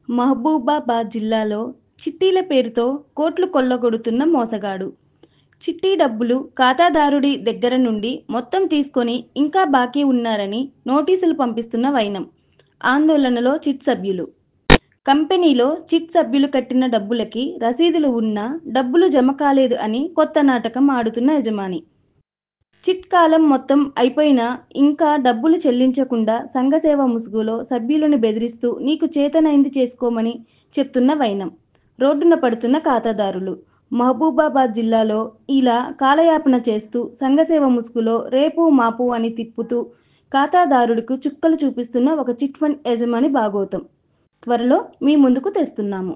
మహబూబాబాద్ జిల్లాలో చిట్టీల పేరుతో కోట్లు కొల్లగొడుతున్న మోసగాడు. చిట్టి డబ్బులు ఖాతాదారుడి దగ్గర నుండి మొత్తం తీసుకొని ఇంకా బాకీ ఉన్నారని నోటీసులు పంపిస్తున్న వైనం. ఆందోళనలో చిట్ సభ్యులు. కంపెనీలో చిట్ సభ్యులు కట్టిన డబ్బులకి రసీదులు ఉన్నా డబ్బులు జమ కాలేదు అని కొత్త నాటకం ఆడుతున్న యజమాని. చిట్ కాలం మొత్తం అయిపోయినా ఇంకా డబ్బులు చెల్లించకుండా సంఘసేవ ముసుగులో సభ్యులను బెదిరిస్తూ నీకు చేతనైంది చేసుకోమని చెప్తున్న వైనం. రోడ్డున పడుతున్న ఖాతాదారులు. మహబూబాబాద్ జిల్లాలో ఇలా కాలయాపన చేస్తూ సంఘసేవ ముసుగులో రేపు మాపు అని తిప్పుతూ ఖాతాదారుడికి చుక్కలు చూపిస్తున్న ఒక చిట్ ఫండ్ యజమాని బాగోతం త్వరలో మీ ముందుకు తెస్తున్నాము.